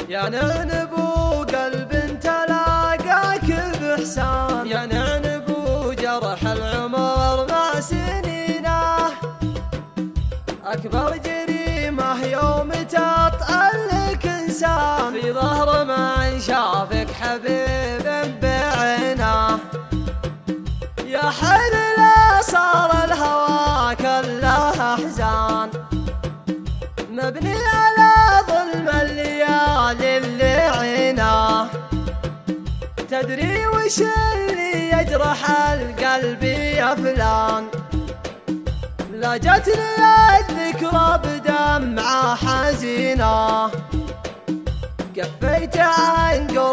يا نعنبو قلب تلاقاك بإحسان، يا نعنبو جرح العمر مع سنينه، أكبر جريمة يوم تطألك إنسان في ظهر من شافك حبيب بعينه. يا حل لا صار الهوى كله أحزان، مبني على ظلم الليالي اللعينة. تدري وش اللي يجرح القلب يا فلان؟ لا جتني الذكرى بدمعة حزينة، كفيت عن